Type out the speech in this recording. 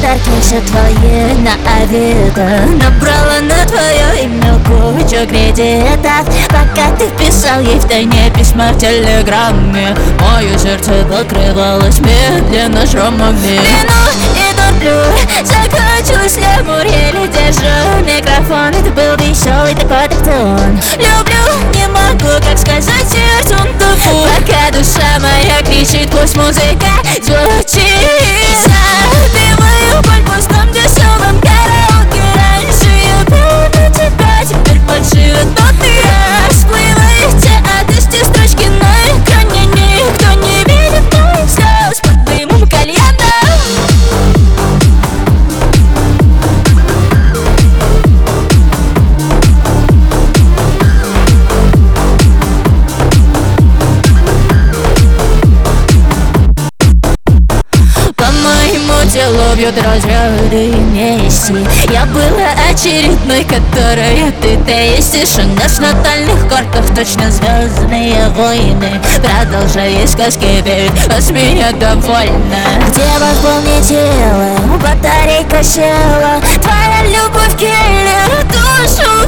подарки все твои на Авито. Набрала на твое имя кучу кредитов, пока ты писал ей втайне письма в телеграмме. Мое сердце покрывалось медленно шрамами. Вино и туплю, заканчиваюсь лемур, еле держу микрофон. Это был веселый такой аттракцион. Люблю, не могу, как сказать сердцем тупу, пока душа моя кричит, пусть музыка звучит. Забиваю боль в пустом дешевом караоке. Раньше я пела на тебя, теперь фальшивит, но ты расплываешься от этой строчки на экране. Никто не видит моих слез под дымом кальяна. Тело бьет разряды вместе. Я была очередной, которая ты тестишь. У нас на дальних картах точно звездные войны. Продолжай сказки, ведь с меня довольна. Где восполни тело, батарейка села, твоя любовь киллер душу.